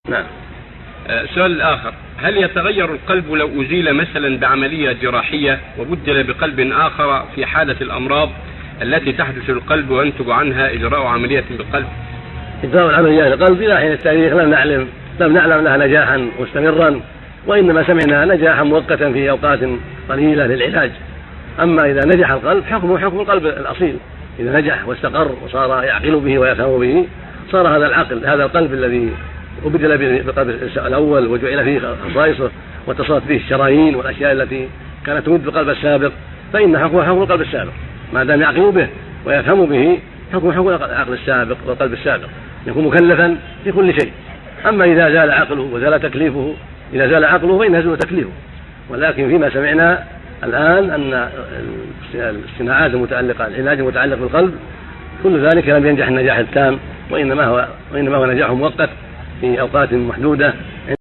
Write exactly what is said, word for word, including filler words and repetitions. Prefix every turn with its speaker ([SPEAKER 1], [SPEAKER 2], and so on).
[SPEAKER 1] نعم.
[SPEAKER 2] السؤال الآخر: هل يتغير القلب لو أزيل مثلا بعملية جراحية وبدل بقلب آخر في حالة الأمراض التي تحدث للقلب وينتج عنها إجراء عملية بالقلب؟
[SPEAKER 1] إجراء العمليات القلب إلى حين التاريخ لم نعلم لم نعلم لها نجاحا مستمرا، وإنما سمعنا نجاحا مؤقتا في أوقات قليلة للعلاج. أما إذا نجح القلب حكمه حكم القلب الأصيل، إذا نجح واستقر وصار يعقل به ويفهم به صار هذا العقل هذا القلب الذي وبدل بالقلب الأول وجعل فيه خصائصه واتصلت به الشرايين والأشياء التي كانت تمد بالقلب السابق، فإن حكمه حكم القلب السابق ما دام يعقل به ويفهم به، حكم حكم العقل السابق والقلب السابق، يكون مكلفا في كل شيء. أما إذا زال عقله وزال تكليفه، إذا زال عقله فإن يزول تكليفه. ولكن فيما سمعنا الآن أن الصناعات المتعلقة العلاج المتعلق بالقلب كل ذلك لم ينجح النجاح التام، وإنما هو وإنما هو نجاح مؤقت في أوقات محدودة